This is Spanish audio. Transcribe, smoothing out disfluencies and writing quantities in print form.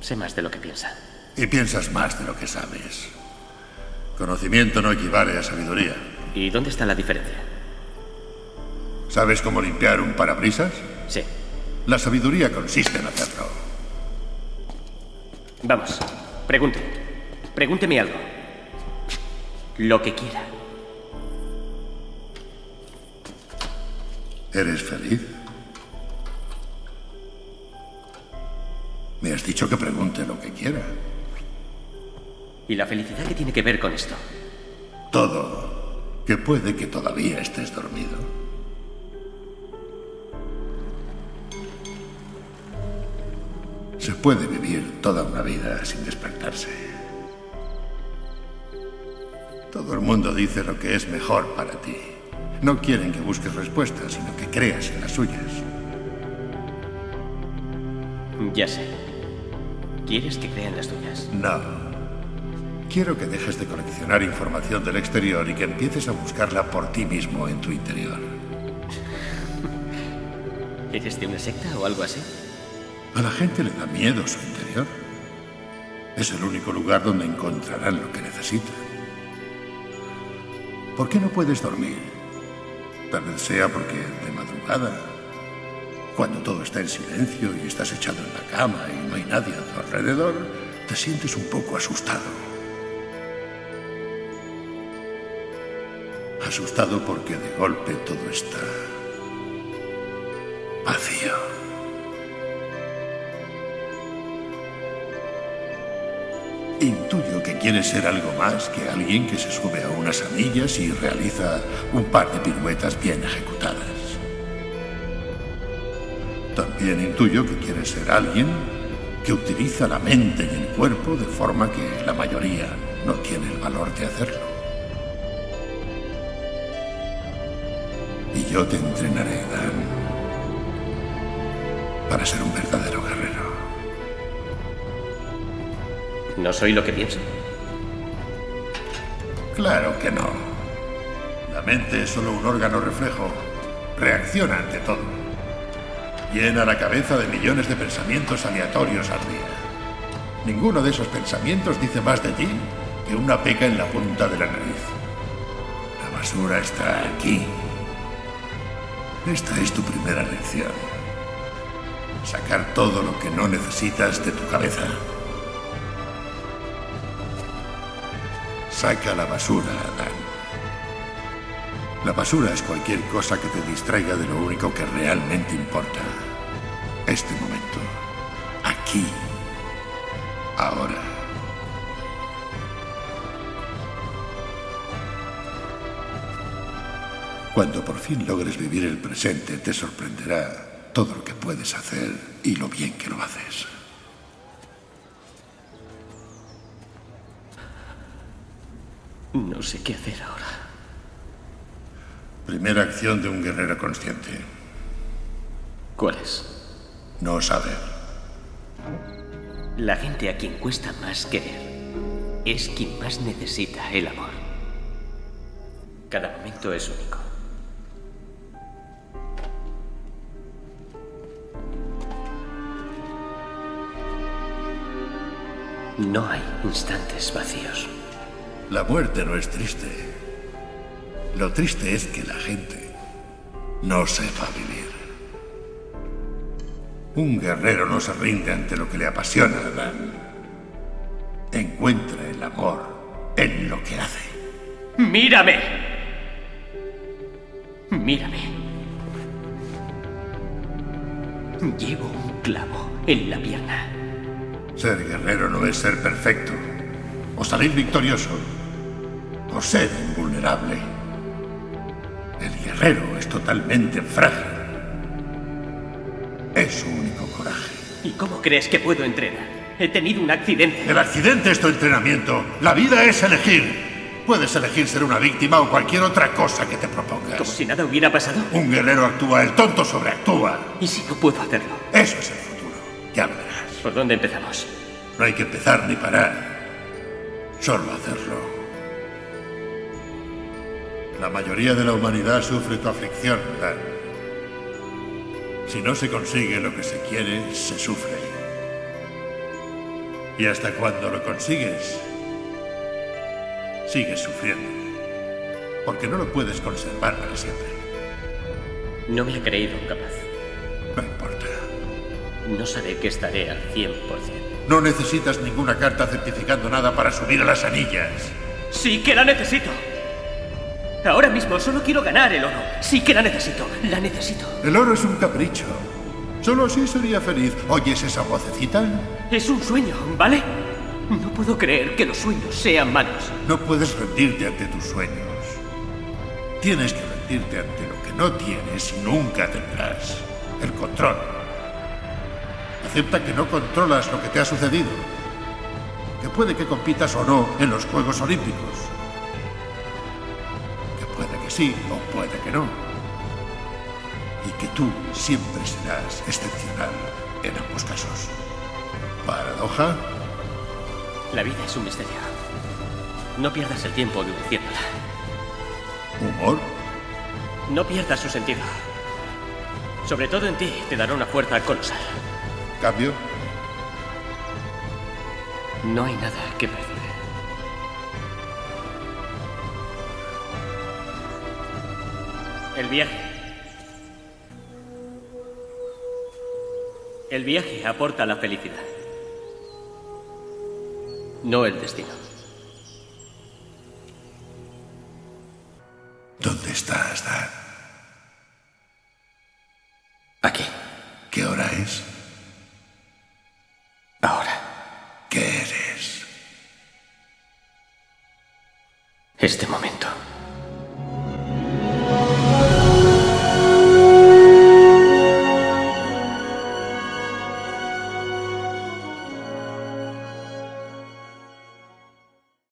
Sé más de lo que piensa. Y piensas más de lo que sabes. Conocimiento no equivale a sabiduría. ¿Y dónde está la diferencia? ¿Sabes cómo limpiar un parabrisas? Sí. La sabiduría consiste en hacerlo. Vamos, pregunte. Pregúnteme algo. Lo que quiera. ¿Eres feliz? Me has dicho que pregunte lo que quiera. ¿Y la felicidad qué tiene que ver con esto? Todo. Que puede que todavía estés dormido. Se puede vivir toda una vida sin despertarse. Todo el mundo dice lo que es mejor para ti. No quieren que busques respuestas, sino que creas en las suyas. Ya sé. ¿Quieres que crea en las tuyas? No. Quiero que dejes de coleccionar información del exterior y que empieces a buscarla por ti mismo en tu interior. ¿Eres de una secta o algo así? A la gente le da miedo su interior. Es el único lugar donde encontrarán lo que necesitan. ¿Por qué no puedes dormir? Tal vez sea porque de madrugada, cuando todo está en silencio y estás echado en la cama y no hay nadie a tu alrededor, te sientes un poco asustado. Asustado porque de golpe todo está vacío. Intuyo que quieres ser algo más que alguien que se sube a unas anillas y realiza un par de piruetas bien ejecutadas. También intuyo que quieres ser alguien que utiliza la mente y el cuerpo de forma que la mayoría no tiene el valor de hacerlo. Y yo te entrenaré, Dan, para ser un verdadero guerrero. ¿No soy lo que pienso? Claro que no. La mente es solo un órgano reflejo. Reacciona ante todo. Llena la cabeza de millones de pensamientos aleatorios al día. Ninguno de esos pensamientos dice más de ti que una peca en la punta de la nariz. La basura está aquí. Esta es tu primera lección. Sacar todo lo que no necesitas de tu cabeza. Saca la basura, Dan. La basura es cualquier cosa que te distraiga de lo único que realmente importa. Este momento. Aquí. Ahora. Cuando por fin logres vivir el presente, te sorprenderá todo lo que puedes hacer y lo bien que lo haces. No sé qué hacer ahora. Primera acción de un guerrero consciente. ¿Cuál es? No saber. La gente a quien cuesta más querer es quien más necesita el amor. Cada momento es único. No hay instantes vacíos. La muerte no es triste. Lo triste es que la gente no sepa vivir. Un guerrero no se rinde ante lo que le apasiona, Dan. Encuentra el amor en lo que hace. ¡Mírame! Mírame. Llevo un clavo en la pierna. Ser guerrero no es ser perfecto. O salir victorioso. O ser invulnerable. El guerrero es totalmente frágil. Es su único coraje. ¿Y cómo crees que puedo entrenar? He tenido un accidente. El accidente es tu entrenamiento. La vida es elegir. Puedes elegir ser una víctima o cualquier otra cosa que te propongas. ¿Como si nada hubiera pasado? Un guerrero actúa, el tonto sobreactúa. ¿Y si no puedo hacerlo? Eso es el futuro. Ya lo verás. ¿Por dónde empezamos? No hay que empezar ni parar. Solo hacerlo. La mayoría de la humanidad sufre tu aflicción, Dan. Si no se consigue lo que se quiere, se sufre. Y hasta cuando lo consigues, sigues sufriendo. Porque no lo puedes conservar para siempre. No me ha creído capaz. No importa. No sabe que estaré al 100%. No necesitas ninguna carta certificando nada para subir a las anillas. ¡Sí que la necesito! Ahora mismo solo quiero ganar el oro. Sí que la necesito. La necesito. El oro es un capricho. Solo así sería feliz. ¿Oyes esa vocecita? Es un sueño, ¿vale? No puedo creer que los sueños sean malos. No puedes rendirte ante tus sueños. Tienes que rendirte ante lo que no tienes y nunca tendrás. El control. Acepta que no controlas lo que te ha sucedido. Que puede que compitas o no en los Juegos Olímpicos. Que puede que sí o puede que no. Y que tú siempre serás excepcional en ambos casos. ¿Paradoja? La vida es un misterio. No pierdas el tiempo deduciéndola. ¿Humor? No pierdas su sentido. Sobre todo en ti, te dará una fuerza colosal. ¿Cambio? No hay nada que perder. El viaje. El viaje aporta la felicidad. No el destino. ¿Dónde estás, Dan? Aquí. ¿Qué hora es? Ahora. ¿Qué eres? Este momento.